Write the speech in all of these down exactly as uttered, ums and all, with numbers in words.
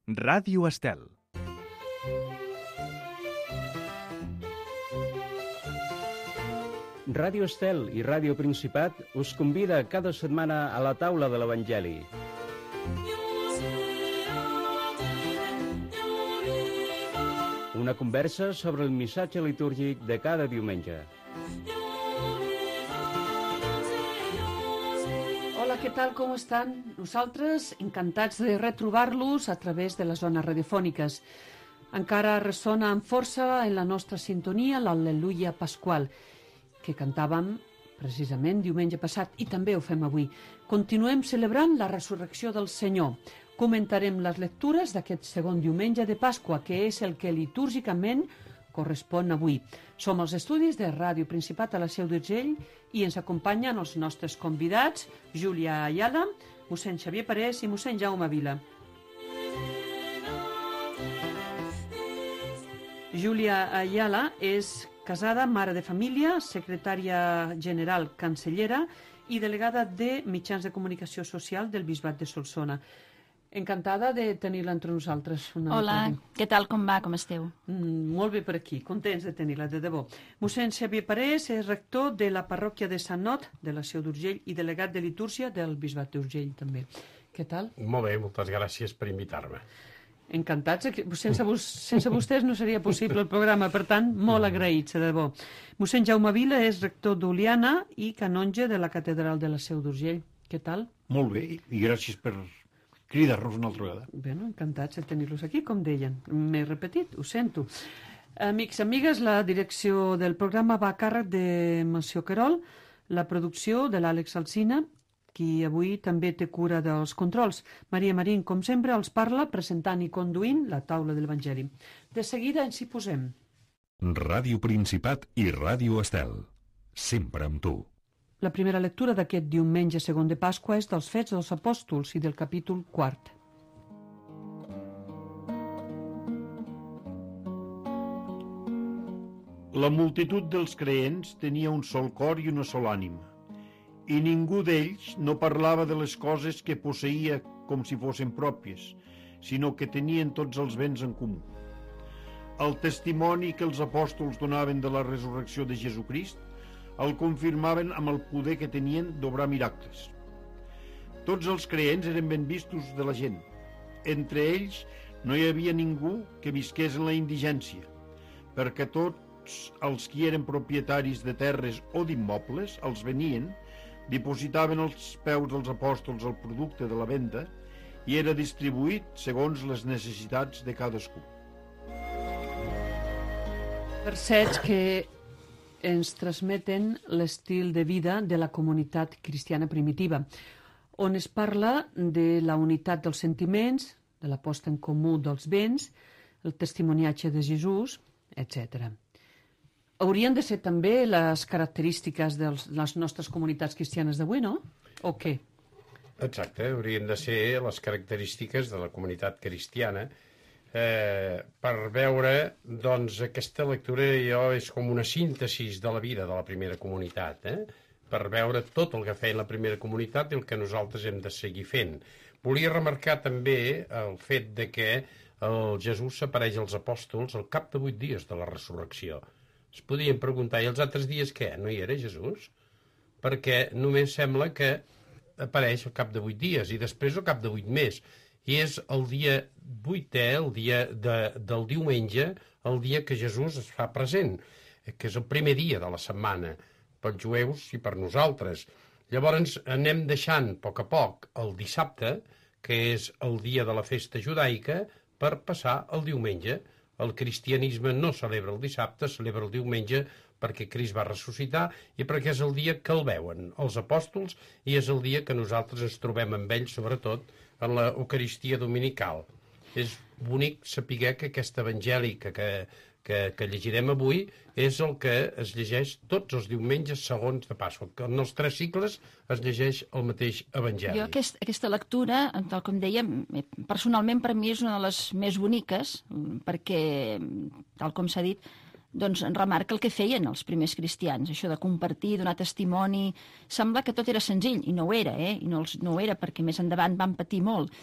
Ràdio Estel. Ràdio Estel i Ràdio Principat us convida cada setmana a la taula de l'Evangeli. Una conversa sobre el missatge litúrgic de cada diumenge. Hola, què tal, com estan? Nosaltres encantats de retrobar-los a través de les zones radiofòniques. Encara ressona amb força en la nostra sintonia l'Al·leluia Pasqual, que cantàvem precisament diumenge passat i també ho fem avui. Continuem celebrant la resurrecció del Senyor. Comentarem les lectures d'aquest segon diumenge de Pasqua, que és el que litúrgicament correspon avui. Som als estudis de Ràdio Principat a la Seu d'Urgell i ens acompanyen els nostres convidats, Júlia Ayala, mossèn Xavier Parés i mossèn Jaume Vila. Júlia Ayala és casada, mare de família, secretària general cancellera i delegada de mitjans de comunicació social del Bisbat de Solsona. Encantada de tenir-la entre nosaltres. Hola, què tal, com va, com esteu? Mm, molt bé per aquí, contents de tenir-la, de debò. Mossèn Xavier Parés és rector de la parròquia de Sant Not, de la Seu d'Urgell, i delegat de litúrgia del Bisbat d'Urgell, també. Què tal? Molt bé, moltes gràcies per invitar-me. Encantats. Sense, vos, sense vostès no seria possible el programa, per tant, molt agraïts, de debò. Mossèn Jaume Vila és rector d'Oliana i canonge de la catedral de la Seu d'Urgell. Què tal? Molt bé, i gràcies per cridar-nos una altra vegada. Bé, encantats de tenir-los aquí, com deien. M'he repetit, ho sento. Amics, amigues, la direcció del programa va a càrrec de Manció Querol, la producció de l'Àlex Alsina, qui avui també té cura dels controls. Maria Marín, com sempre, els parla presentant i conduint la taula de l'Evangeli. De seguida ens hi posem. Ràdio Principat i Ràdio Estel. Sempre amb tu. La primera lectura d'aquest diumenge segon de Pasqua és dels Fets dels Apòstols i del capítol quart. La multitud dels creents tenia un sol cor i una sola ànima, i ningú d'ells no parlava de les coses que posseïa com si fossin pròpies, sinó que tenien tots els béns en comú. El testimoni que els apòstols donaven de la resurrecció de Jesucrist el confirmaven amb el poder que tenien d'obrar miracles. Tots els creents eren ben vistos de la gent. Entre ells no hi havia ningú que visqués en la indigència, perquè tots els qui eren propietaris de terres o d'immobles els venien, dipositaven als peus dels apòstols el producte de la venda i era distribuït segons les necessitats de cadascú. Versets que ens transmeten l'estil de vida de la comunitat cristiana primitiva, on es parla de la unitat dels sentiments, de la posta en comú dels béns, el testimoniatge de Jesús, etcètera. Haurien de ser també les característiques de les nostres comunitats cristianes d'avui, no? O què? Exacte, haurien de ser les característiques de la comunitat cristiana. Eh, per veure, doncs, aquesta lectura jo és com una síntesi de la vida de la primera comunitat, eh? Per veure tot el que feia la primera comunitat i el que nosaltres hem de seguir fent. Volia remarcar també el fet de que el Jesús s'apareix als apòstols al cap de vuit dies de la resurrecció. Es podien preguntar, i els altres dies què? No hi era Jesús? Perquè només sembla que apareix al cap de vuit dies i després al cap de vuit més. I és el dia vuitè, el dia de, del diumenge, el dia que Jesús es fa present, que és el primer dia de la setmana, pels jueus i per nosaltres. Llavors anem deixant a poc a poc el dissabte, que és el dia de la festa judaica, per passar el diumenge. El cristianisme no celebra el dissabte, celebra el diumenge perquè Crist va ressuscitar i perquè és el dia que el veuen els apòstols i és el dia que nosaltres ens trobem amb ells, sobretot en l'Eucaristia dominical. És bonic saber que aquesta evangèlica que, que, que llegirem avui és el que es llegeix tots els diumenges segons de Pasqua, que en els tres cicles es llegeix el mateix evangeli. Jo aquest, aquesta lectura, tal com dèiem, personalment per mi és una de les més boniques, perquè, tal com s'ha dit, doncs remarca el que feien els primers cristians, això de compartir, donar testimoni. Sembla que tot era senzill, i no ho era, eh? I no, els, no ho era, perquè més endavant van patir molt.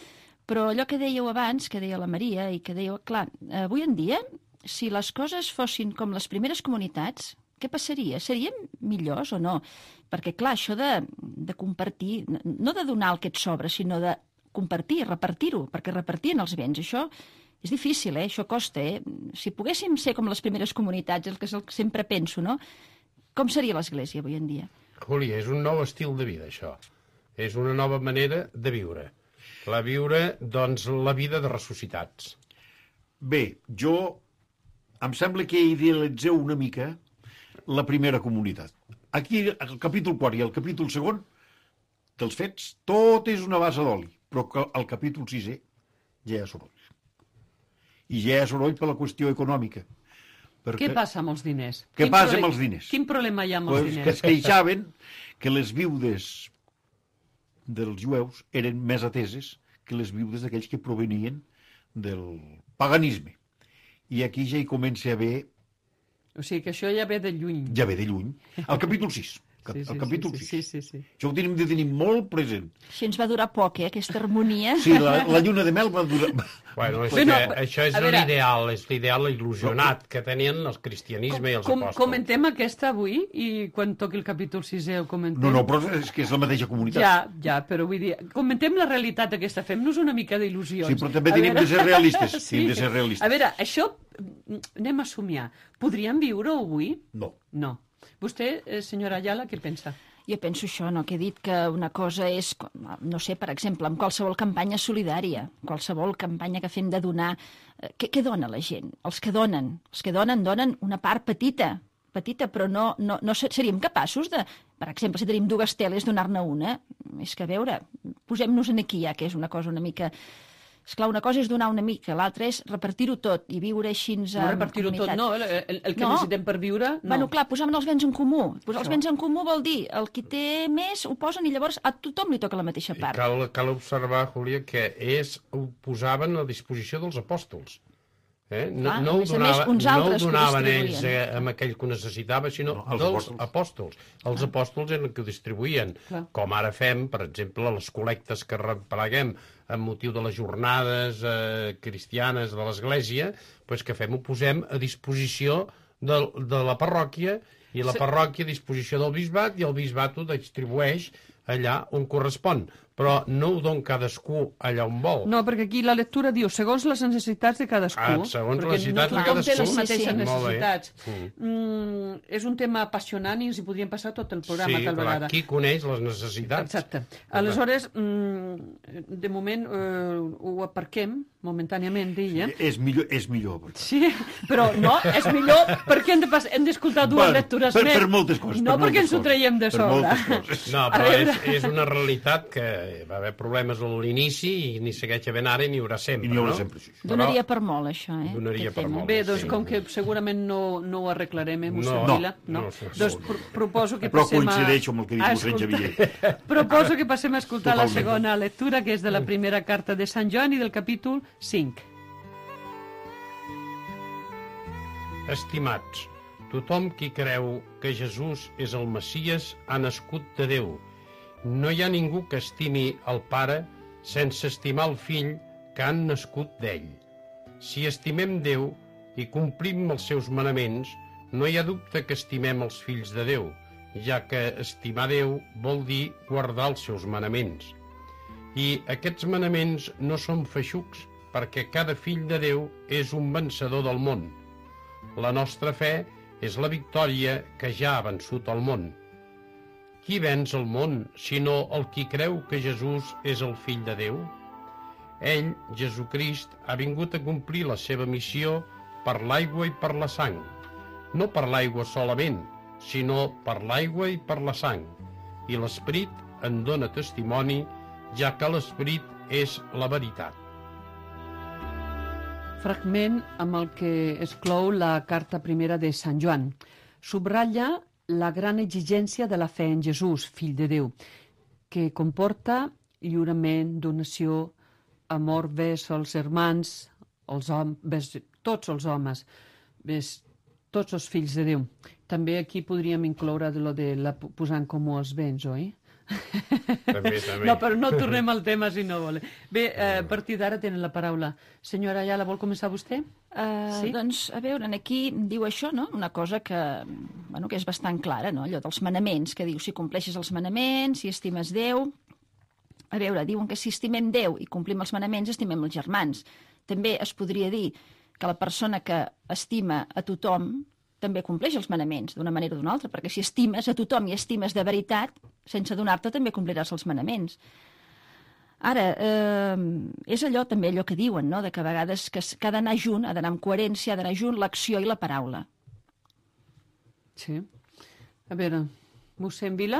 Però allò que dèieu abans, que deia la Maria, i que dèieu, clar, avui en dia, si les coses fossin com les primeres comunitats, què passaria? Serien millors o no? Perquè, clar, això de, de compartir, no de donar el que et sobra, sinó de compartir, repartir-ho, perquè repartien els béns. Això és difícil, eh? Això costa, eh? Si poguéssim ser com les primeres comunitats, el que és el que sempre penso, no? Com seria l'Església avui en dia? Juli, és un nou estil de vida, això. És una nova manera de viure. La viure, doncs, la vida de ressuscitats. Bé, jo em sembla que idealitzeu una mica la primera comunitat. Aquí, el capítol quart i el capítol segon dels fets, tot és una base d'oli, però que el capítol sisè ja hi ha soroll. I ja hi ha soroll per la qüestió econòmica. Perquè... Què passa amb els diners? Què Quin passa problema... amb els diners? Quin problema hi ha amb els pues diners? Que es queixaven que les viudes dels jueus eren més ateses que les viudes d'aquells que provenien del paganisme. I aquí ja hi comença a haver... O sigui que això ja ve de lluny. Ja ve de lluny. El capítol sis. Sí, sí, el capítol sí, sis. sí, sí, sí. Això ho tenim de tenir molt present. Si ens va durar poc, eh, aquesta harmonia. Sí, la, la lluna de mel va durar... Bueno, és Bueno, que això és veure... l'ideal, és l'ideal il·lusionat que tenien el cristianisme i els Com, apòstols. comentem aquesta avui i quan toqui el capítol sisè ho comentem. No, no, però és que és la mateixa comunitat. Ja, ja, però vull dir, comentem la realitat aquesta, fem-nos una mica d'il·lusions. Sí, però també A tenim veure... de ser realistes. Sí. Tenim de ser realistes. A veure, això, anem a somiar. Podríem viure-ho avui? No. No. Vostè, eh, senyora Ayala, què pensa? Jo penso això, no? Que he dit que una cosa és, no sé, per exemple, amb qualsevol campanya solidària, qualsevol campanya que fem de donar, què, què dona la gent? Els que donen, els que donen, donen una part petita, petita, però no, no, no seríem capaços de, per exemple, si tenim dues teles, donar-ne una. És que, a veure, posem-nos en aquí ja, que és una cosa una mica... Esclar, una cosa és donar una mica, l'altra és repartir-ho tot i viure així en No, repartir-ho tot, no. El, el, el que no. necessitem per viure, no. Bueno, clar, posar els béns en comú. Posar els Això. béns en comú vol dir el qui té més ho posen i llavors a tothom li toca la mateixa I part. cal, cal observar, Júlia, que és, ho posaven a disposició dels apòstols. Eh? No, Clar, no, a ho més a donava, més, uns no ho altres que ho donaven ells distribuïen. eh, amb aquell que ho necessitava, sinó No, els dels apòstols. apòstols. Els apòstols eren els que ho distribuïen. Clar. Com ara fem, per exemple, les col·lectes que repleguem amb motiu de les jornades eh, cristianes de l'Església, doncs que fem, ho posem a disposició de, de la parròquia i la Sí. parròquia a disposició del bisbat i el bisbat ho distribueix allà on correspon. Però no ho don cadascú allà on vol. No, perquè aquí la lectura diu segons les necessitats de cadascú. Ah, segons perquè les necessitats no de tothom té cadascú. les mateixes Sí, sí. necessitats. Molt Mm, és un tema apassionant i ens hi podríem passar tot el programa Sí, tal clar, vegada. qui coneix les necessitats? Exacte. Aleshores, mm, de moment eh, ho aparquem momentàniament, deia. És millor, és millor. perquè- Sí, però no, és millor perquè hem de pas- hem d'escoltar dues Bueno, lectures per- més. per moltes coses, No per perquè moltes ens ho coses. traiem de Per sobre. moltes coses. No, A però és, veure. és una realitat que va haver problemes a l'inici i ni segueix havent ara i n'hi haurà sempre, I n'hi haurà no? sempre, sí. sí. Donaria per molt, això, eh? Donaria aquest per tema. molt. Bé, doncs Sí. com que segurament no, no ho arreglarem, eh, mossèn No, Vila? no, No. no, sí, Doncs sí. pro proposo que Però passem a... coincideixo amb el que diu a mossèn escoltar- Xavier. Proposo que passem a escoltar la Totalment. segona lectura, que és de la primera carta de Sant Joan i del capítol cinc. Estimats, tothom qui creu que Jesús és el Messies ha nascut de Déu. No hi ha ningú que estimi el Pare sense estimar el Fill que han nascut d'ell. Si estimem Déu i complim els seus manaments, no hi ha dubte que estimem els fills de Déu, ja que estimar Déu vol dir guardar els seus manaments. I aquests manaments no són feixucs, perquè cada fill de Déu és un vencedor del món. La nostra fe és la victòria que ja ha vençut el món. Qui venç el món, sinó el qui creu que Jesús és el fill de Déu? Ell, Jesucrist, ha vingut a complir la seva missió per l'aigua i per la sang. No per l'aigua solament, sinó per l'aigua i per la sang. I l'Esperit en dona testimoni, ja que l'Esperit és la veritat. Fragment amb el que es clou la carta primera de Sant Joan. Subratlla la gran exigència de la fe en Jesús, fill de Déu, que comporta lliurament, donació, amor vers els germans, els hom, vers tots els homes, vers tots els fills de Déu. També aquí podríem incloure de lo de la, posar en comú els béns, oi? També, també. No, però no tornem al tema si no vol. Bé, eh, a partir d'ara tenen la paraula. Senyora Ayala, vol començar vostè? Uh, Sí? Doncs, a veure, aquí diu això, no? Una cosa que, bueno, que és bastant clara, no? Allò dels manaments, que diu si compleixes els manaments, si estimes Déu... A veure, diuen que si estimem Déu i complim els manaments, estimem els germans. També es podria dir que la persona que estima a tothom també compleix els manaments, d'una manera o d'una altra, perquè si estimes a tothom i estimes de veritat, sense donar-te també compliràs els manaments. Ara, eh, és allò també allò que diuen, no?, de que a vegades que, que ha d'anar junt, ha d'anar en coherència, ha d'anar junt l'acció i la paraula. Sí. A veure, mossèn Vila?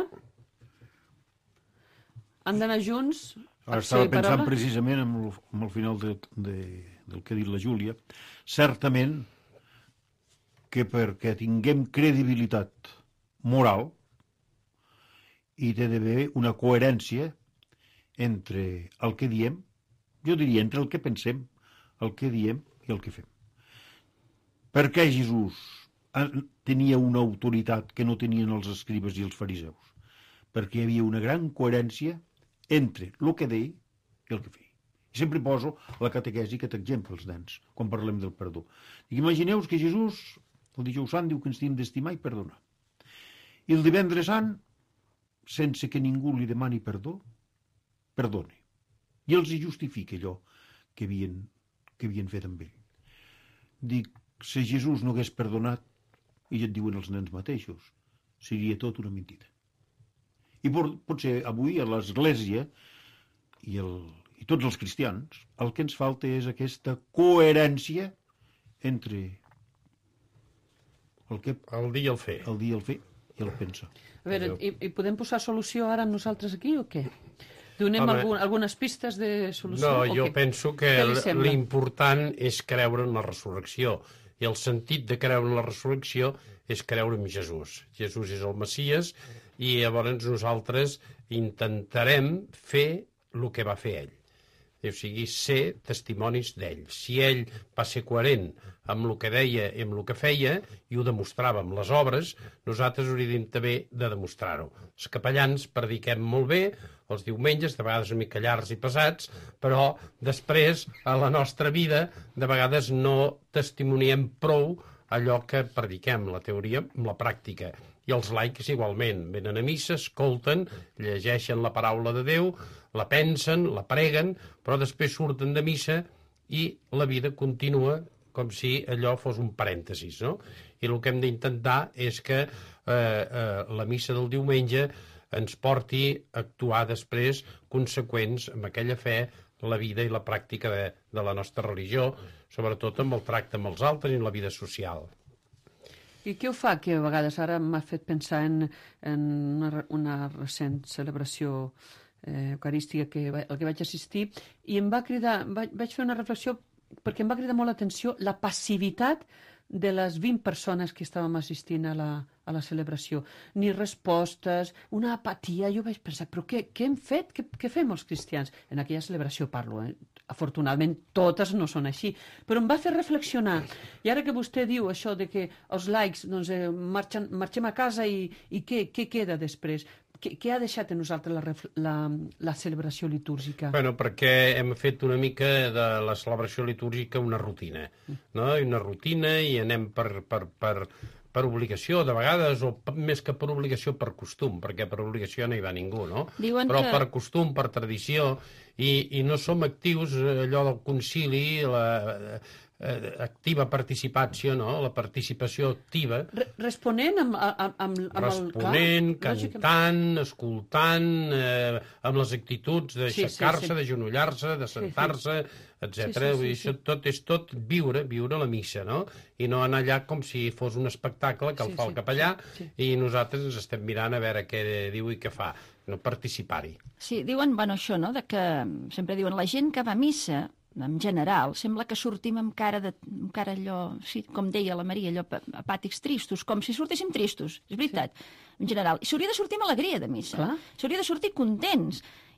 Han d'anar junts? Ara acció estava i pensant paraula? precisament en el, en el final de, de, del que ha dit la Júlia. Certament que perquè tinguem credibilitat moral hi ha d'haver una coherència entre el que diem, jo diria entre el que pensem, el que diem i el que fem. Per què Jesús tenia una autoritat que no tenien els escribes i els fariseus? Perquè hi havia una gran coherència entre el que deia i el que feia. I sempre poso la catequesi que t'exemple els nens, quan parlem del perdó. Dic, imagineu que Jesús, el dijous sant, diu que ens hem d'estimar i perdonar. I el divendres sant, sense que ningú li demani perdó, perdoni. I els hi justifica allò que havien, que havien fet amb ell. Dic, si Jesús no hagués perdonat, i et diuen els nens mateixos, seria tot una mentida. I potser avui a l'Església i, el, i tots els cristians el que ens falta és aquesta coherència entre el que El dir i el fer. el dir i el fer i el pensar. A veure, i, i podem posar solució ara nosaltres aquí o què? Donem Home, algun, algunes pistes de solució? No, o jo què? penso que Què li sembla? l'important és creure en la resurrecció. I el sentit de creure en la resurrecció és creure en Jesús. Jesús és el Messies i llavors nosaltres intentarem fer el que va fer ell. O sigui, ser testimonis d'ell. Si ell va ser coherent amb el que deia i amb el que feia, i ho demostrava amb les obres, nosaltres hauríem també de demostrar-ho. Els capellans prediquem molt bé, els diumenges, de vegades una mica llargs i pesats, però després, a la nostra vida, de vegades no testimoniem prou allò que prediquem, la teoria amb la pràctica. I els laics igualment, venen a missa, escolten, llegeixen la paraula de Déu, la pensen, la preguen, però després surten de missa i la vida continua com si allò fos un parèntesis, no? I el que hem d'intentar és que eh, eh, la missa del diumenge ens porti a actuar després conseqüents amb aquella fe, la vida i la pràctica de, de la nostra religió, sobretot amb el tracte amb els altres i en la vida social. I què ho fa que a vegades ara m'ha fet pensar en, en una, una recent celebració eh, eucarística que, va- al que vaig assistir i em va cridar, vaig, vaig fer una reflexió perquè em va cridar molt l'atenció la passivitat de les vint persones que estàvem assistint a la, a la celebració. Ni respostes, una apatia. Jo vaig pensar, però què, què hem fet? Què, què fem els cristians? En aquella celebració parlo, eh? Afortunadament totes no són així, però em va fer reflexionar. I ara que vostè diu això de que els laics doncs, eh, marxen, marxem a casa i, i què, què queda després? Què, què ha deixat a nosaltres la, ref- la, la celebració litúrgica? Bueno, perquè hem fet una mica de la celebració litúrgica una rutina, no? Una rutina i anem per, per, per, per obligació, de vegades, o p- més que per obligació, per costum, perquè per obligació no hi va ningú, no? Diuen Però que- per costum, per tradició, i, i no som actius, eh, allò del concili, la eh, activa participació, no? La participació activa, Re responent amb, amb, amb, amb responent, el... Clar, lògicament. cantant, escoltant, eh, amb les actituds d'aixecar-se, Sí, sí, sí. d'agenollar-se, de sentar-se, etcètera. Sí, sí, sí, Vull dir, sí. això tot és tot viure, viure la missa, no? I no anar allà com si fos un espectacle que el Sí, fa sí, el capellà sí, i nosaltres ens estem mirant a veure què diu i què fa, no participar-hi. Sí, diuen, bueno, això, no?, de que sempre diuen la gent que va a missa, en general, sembla que sortim amb cara, de, amb cara allò, sí, com deia la Maria, allò pa- apàtics tristos, com si sortíssim tristos, és veritat, sí. En general. I s'hauria de sortir amb alegria de missa, Clar. s'hauria de sortir contents.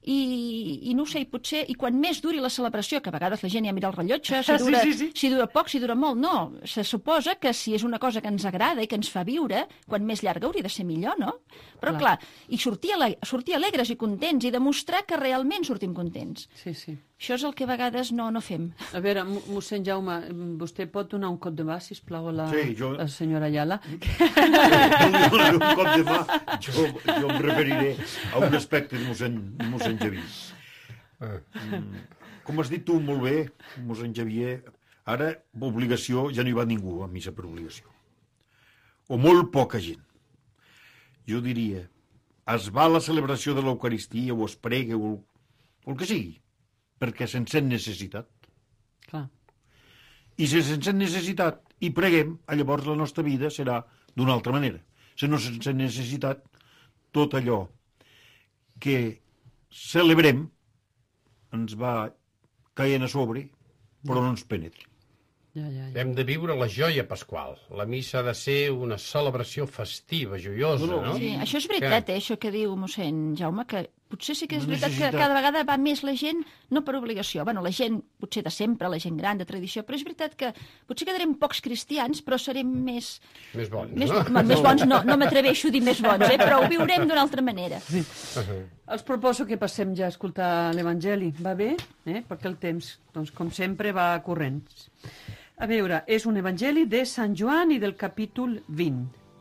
i, i no ho sé, i potser, i quan més duri la celebració, que a vegades la gent ja mira el rellotge, si dura, sí, sí, sí. si dura poc, si dura molt, no. Se suposa que si és una cosa que ens agrada i que ens fa viure, quan més llarga hauria de ser millor, no? Però clar, clar i sortir, ale sortir alegres i contents i demostrar que realment sortim contents. Sí, sí. Això és el que a vegades no, no fem. A veure, mossèn Jaume, vostè pot donar un cop de mà, sisplau, a la, sí, jo... a la senyora Ayala? No li donaré un cop de mà. Jo, jo em referiré a un aspecte de mossèn, mossèn Xavier. Mm, com has dit tu molt bé, mossèn Xavier, ara, obligació, ja no hi va ningú a missa per obligació. O molt poca gent. Jo diria, es va a la celebració de l'Eucaristia o es prega o, o el que sigui, perquè se'n sent necessitat. Clar. I si se'n sent necessitat i preguem, llavors la nostra vida serà d'una altra manera. Si no se'n sent necessitat, tot allò que celebrem ens va caient a sobre, però no ens penetra. Ja, ja, ja. Hem de viure la joia pasqual. La missa ha de ser una celebració festiva, joiosa, no? no? Sí, això és veritat, que... eh, això que diu mossèn Jaume, que potser sí que és No veritat necessitat. que cada vegada va més la gent, no per obligació, bueno, la gent potser de sempre, la gent gran, de tradició, però és veritat que potser quedarem pocs cristians, però serem més... Més bons, més, no? més bons, no, no m'atreveixo a dir més bons, eh, però ho viurem d'una altra manera. Sí. Els proposo que passem ja a escoltar l'Evangeli. Va bé? Eh? Perquè el temps, doncs, com sempre, va corrents. A veure, és un evangeli de Sant Joan i del capítol vint.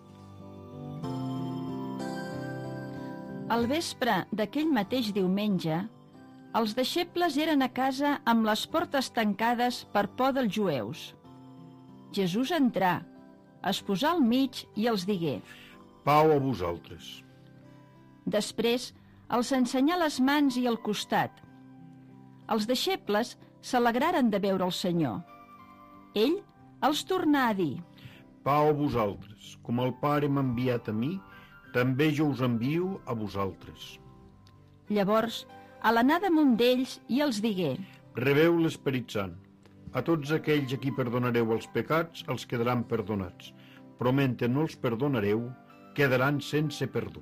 Al vespre d'aquell mateix diumenge, els deixebles eren a casa amb les portes tancades per por dels jueus. Jesús entrà, es posà al mig i els digué. Pau a vosaltres. Després els ensenyà les mans i el costat. Els deixebles s'alegraren de veure el Senyor. Ell els tornà a dir. Pau a vosaltres. Com el Pare m'ha enviat a mi, també jo us envio a vosaltres. Llavors, a l'anar damunt d'ells i els digué. Rebeu l'Esperit Sant. A tots aquells a qui perdonareu els pecats, els quedaran perdonats. Però mentre no els perdonareu, quedaran sense perdó.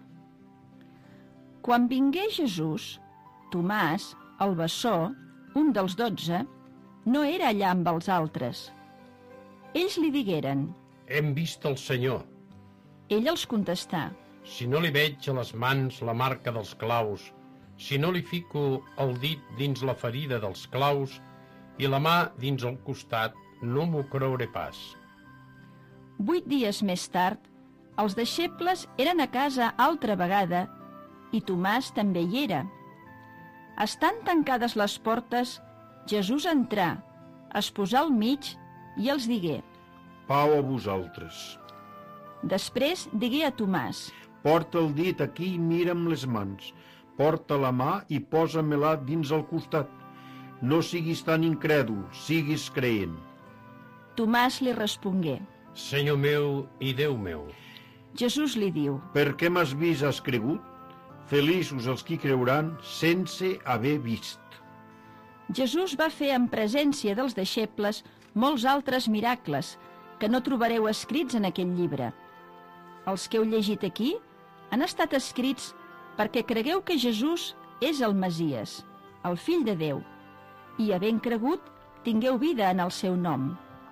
Quan vingué Jesús, Tomàs, el bessó, un dels dotze, no era allà amb els altres. Ells li digueren. Hem vist el Senyor. Ell els contestà. Si no li veig a les mans la marca dels claus, si no li fico el dit dins la ferida dels claus i la mà dins el costat, no m'ho creuré pas. Vuit dies més tard, els deixebles eren a casa altra vegada i Tomàs també hi era. Estant tancades les portes, Jesús entrà, es posà al mig i els digué. Pau a vosaltres. Després digué a Tomàs. Porta el dit aquí i mira'm les mans. Porta la mà i posa-me-la dins el costat. No siguis tan incrèdul, siguis creient. Tomàs li respongué. Senyor meu i Déu meu. Jesús li diu. Per què m'has vist, has cregut? Feliços els qui creuran sense haver vist. Jesús va fer en presència dels deixebles molts altres miracles que no trobareu escrits en aquell llibre. Els que heu llegit aquí han estat escrits perquè cregueu que Jesús és el Messies, el Fill de Déu, i havent cregut, tingueu vida en el seu nom.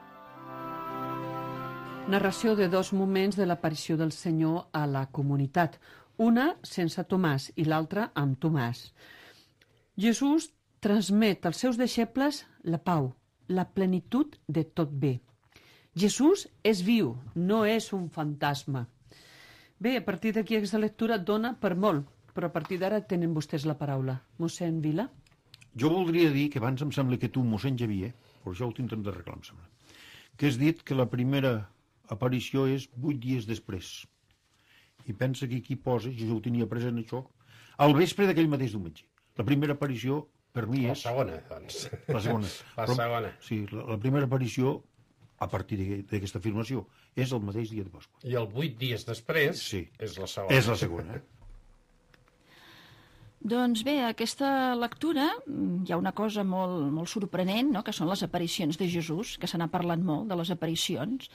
Narració de dos moments de l'aparició del Senyor a la comunitat, una sense Tomàs i l'altra amb Tomàs. Jesús transmet als seus deixebles la pau, la plenitud de tot bé. Jesús és viu, no és un fantasma. Bé, a partir d'aquí aquesta lectura dona per molt, però a partir d'ara tenen vostès la paraula. Mossèn Vila? Jo voldria dir que abans em sembla que tu, mossèn Xavier, però això ho tindrem d'arreglar, em sembla, que has dit que la primera aparició és vuit dies després. I pensa que aquí posa, jo ja ho tenia present això, al vespre d'aquell mateix diumenge. La primera aparició, per mi, La és... segona, doncs. La segona. La Però, segona. Sí, la, la primera aparició, a partir d'aquesta afirmació, és el mateix dia de Pasqua. I el vuit dies després Sí. és la segona. És la segona. Doncs bé, aquesta lectura hi ha una cosa molt, molt sorprenent, no?, que són les aparicions de Jesús, que se n'ha parlat molt, de les aparicions,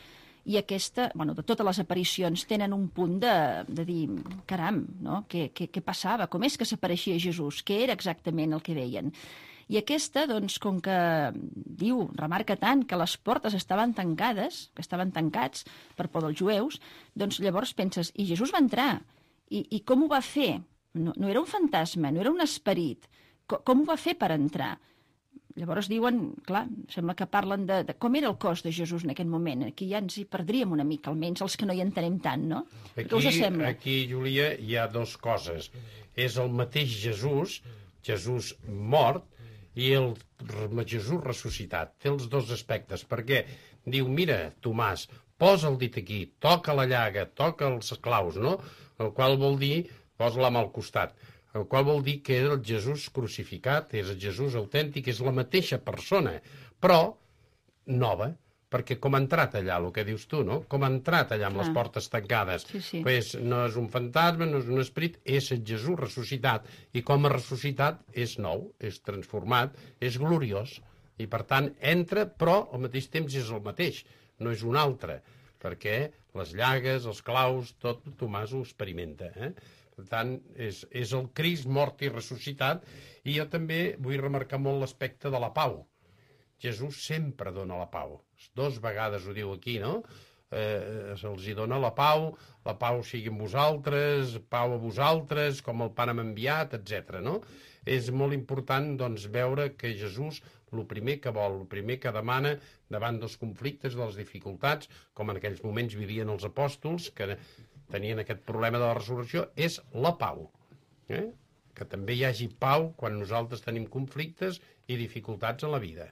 I aquesta, bueno, de totes les aparicions tenen un punt de, de dir, caram, no? Què, què, què passava? Com és que s'apareixia Jesús? Què era exactament el que veien? I aquesta, doncs, com que diu, remarca tant que les portes estaven tancades, que estaven tancats per por dels jueus, doncs llavors penses, i Jesús va entrar? I, i com ho va fer? No, no era un fantasma, no era un esperit. Com, com ho va fer per entrar? Llavors diuen, clar, sembla que parlen de, de com era el cos de Jesús en aquest moment. Aquí ja ens hi perdríem una mica, almenys els que no hi entenem tant, no? Aquí, què us sembla? Aquí, Júlia, hi ha dues coses. És el mateix Jesús, Jesús mort, i el Jesús ressuscitat. Té els dos aspectes, perquè diu, mira, Tomàs, posa el dit aquí, toca la llaga, toca els claus, no? El qual vol dir, posa la mà al costat. El qual vol dir que és el Jesús crucificat, és el Jesús autèntic, és la mateixa persona, però nova, perquè com ha entrat allà, el que dius tu, no? Com ha entrat allà amb Clar. les portes tancades. Sí, sí. Pues no és un fantasma, no és un esperit, és el Jesús ressuscitat, i com ha ressuscitat és nou, és transformat, és gloriós, i per tant entra, però al mateix temps és el mateix, no és un altre, perquè les llagues, els claus, tot Tomàs ho experimenta, eh? Per tant, és, és el Crist mort i ressuscitat, i jo també vull remarcar molt l'aspecte de la pau. Jesús sempre dona la pau. Dos vegades ho diu aquí, no? Eh, se'ls hi dona la pau, la pau sigui amb vosaltres, pau a vosaltres, com el Pare m'ha enviat, etcètera, no? És molt important, doncs, veure que Jesús, el primer que vol, el primer que demana davant dels conflictes, de les dificultats, com en aquells moments vivien els apòstols, que tenien aquest problema de la resurrecció, és la pau. Eh? Que també hi hagi pau quan nosaltres tenim conflictes i dificultats a la vida.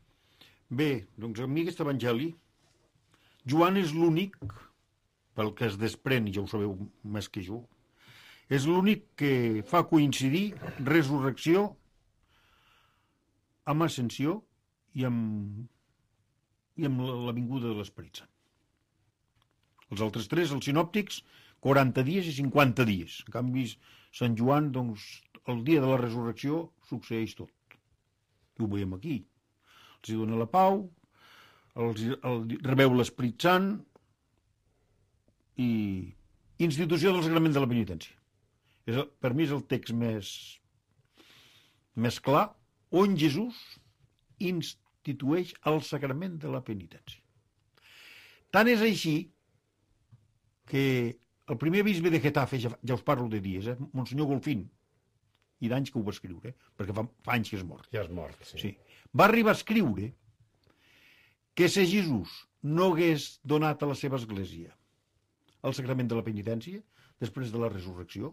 Bé, doncs a mi aquest evangeli, Joan és l'únic, pel que es desprèn, i ja ho sabeu més que jo, és l'únic que fa coincidir resurrecció amb ascensió i amb, i amb la vinguda de l'Esperit Sant. Els altres tres, els sinòptics, quaranta dies i cinquanta dies. En canvi, Sant Joan, doncs, el dia de la resurrecció succeeix tot. I ho veiem aquí. Els hi dona la pau, els, el, rebeu l'Esperit Sant i institució del sagrament de la penitència. És, per mi és el text més, més clar on Jesús institueix el sagrament de la penitència. Tant és així que el primer bisbe de Getafe, ja, ja us parlo de dies, eh? Monsenyor Golfín, i d'anys que ho va escriure, eh? perquè fa, fa anys que és mort. Ja és mort, sí. sí. Va arribar a escriure que si Jesús no hagués donat a la seva església el sacrament de la penitència, després de la resurrecció,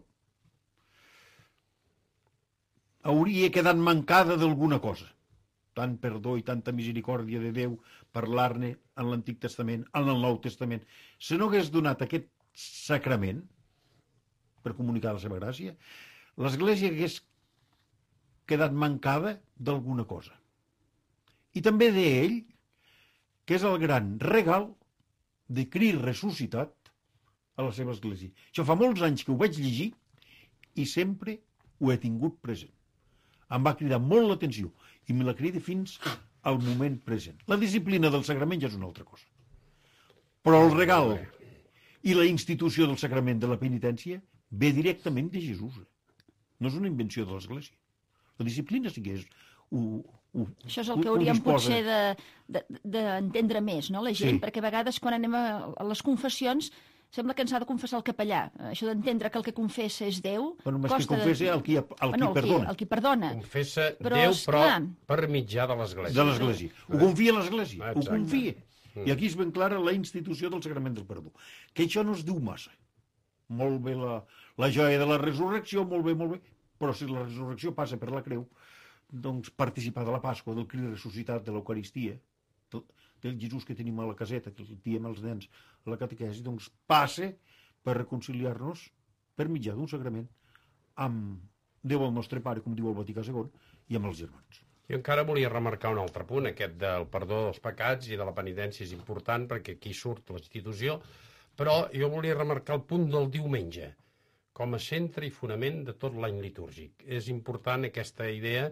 hauria quedat mancada d'alguna cosa. Tant perdó i tanta misericòrdia de Déu, parlar-ne en l'Antic Testament, en el Nou Testament. Si no hagués donat aquest sacrament per comunicar la seva gràcia, l'Església hagués quedat mancada d'alguna cosa. I també d'ell, que és el gran regal de Crist ressuscitat a la seva Església. Això fa molts anys que ho vaig llegir i sempre ho he tingut present. Em va cridar molt l'atenció i me la crida fins al moment present. La disciplina del sagrament ja és una altra cosa. Però el regal i la institució del sagrament de la penitència ve directament de Jesús. No és una invenció de l'Església. La disciplina sí que és... Ho, ho, Això és el que hauríem potser d'entendre de, de, més, no, la gent? Sí. Perquè a vegades quan anem a, a les confessions sembla que ens ha de confessar el capellà. Això d'entendre que el que confessa és Déu... Bueno, més que confessa el qui, el qui bueno, el perdona. Qui, el qui perdona. Confessa però, Déu, però clar, per mitjà de l'Església. De l'Església. Ho confia a l'Església. Ho confia. Mm. I aquí és ben clara la institució del sagrament del perdó. Que això no es diu massa. Molt bé la, la joia de la resurrecció, molt bé, molt bé. Però si la resurrecció passa per la creu, doncs participar de la Pasqua, del Crist ressuscitat, de l'Eucaristia, del Jesús que tenim a la caseta, que el diem als nens a la catequesi, doncs passe per reconciliar-nos per mitjà d'un sagrament amb Déu el nostre Pare, com diu el Vaticà segon, i amb els germans. Jo encara volia remarcar un altre punt, aquest del perdó dels pecats i de la penitència és important, perquè aquí surt l'institució, però jo volia remarcar el punt del diumenge, com a centre i fonament de tot l'any litúrgic. És important aquesta idea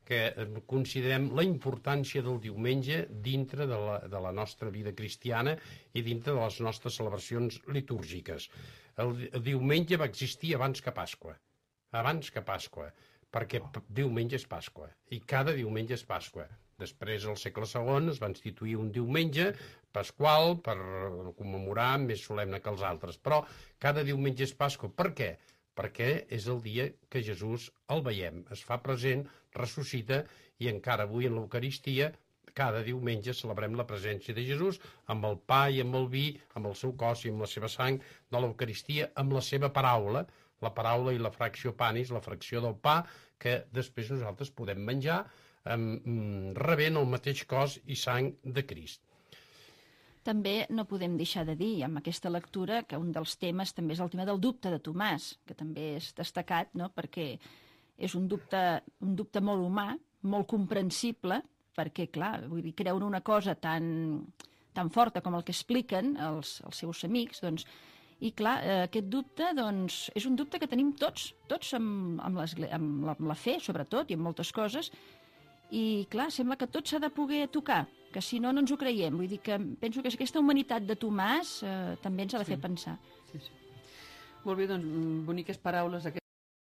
que considerem la importància del diumenge dintre de la, de la nostra vida cristiana i dintre de les nostres celebracions litúrgiques. El, el diumenge va existir abans que Pasqua, abans que Pasqua, perquè diumenge és Pasqua, i cada diumenge és Pasqua. Després, al segle segon, es va instituir un diumenge pasqual per commemorar més solemne que els altres, però cada diumenge és Pasqua. Per què? Perquè és el dia que Jesús el veiem, es fa present, ressuscita, i encara avui en l'Eucaristia, cada diumenge celebrem la presència de Jesús amb el pa i amb el vi, amb el seu cos i amb la seva sang de l'Eucaristia, amb la seva paraula, la paraula i la fracció panis, la fracció del pa, que després nosaltres podem menjar, um, rebent el mateix cos i sang de Crist. També no podem deixar de dir, amb aquesta lectura, que un dels temes també és el tema del dubte de Tomàs, que també és destacat, no?, perquè és un dubte, un dubte molt humà, molt comprensible, perquè, clar, vull dir, creure una cosa tan, tan forta com el que expliquen els, els seus amics, doncs, i clar, eh, aquest dubte, doncs, és un dubte que tenim tots, tots amb, amb, amb, la, amb la fe, sobretot, i amb moltes coses, i clar, sembla que tot s'ha de poder tocar, que si no, no ens ho creiem. Vull dir que penso que aquesta humanitat de Tomàs eh, també ens ha de Sí. fer pensar. Sí, sí. Molt bé, doncs, boniques paraules aquestes.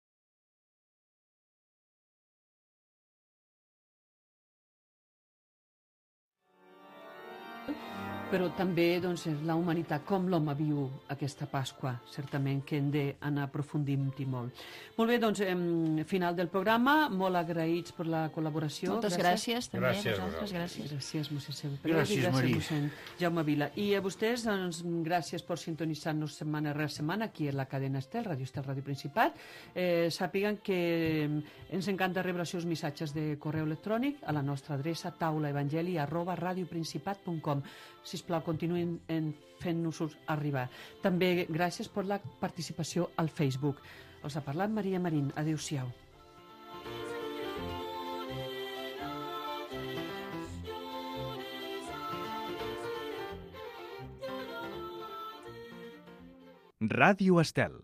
Però també doncs, és la humanitat, com l'home viu aquesta Pasqua, certament que hem d'anar aprofundint-hi molt. Molt bé, doncs, em, final del programa, molt agraïts per la col·laboració. Moltes gràcies, també Gràcies a a vosaltres. Gràcies. Gràcies, mossèn Sever Pérez, Gràcies, i gràcies, Maria. mossèn Jaume Vila. I a vostès, doncs, gràcies per sintonitzar-nos setmana rere setmana aquí a la cadena Estel, Ràdio Estel, Ràdio Principat. Eh, sàpiguen que ens encanta rebre els seus missatges de correu electrònic a la nostra adreça taulaevangeli arroba radioprincipat punt com. Sisplau, continuïn fent-nos-ho arribar. També gràcies per la participació al Facebook. Els ha parlat Maria Marín. Adéu-siau. Ràdio Estel.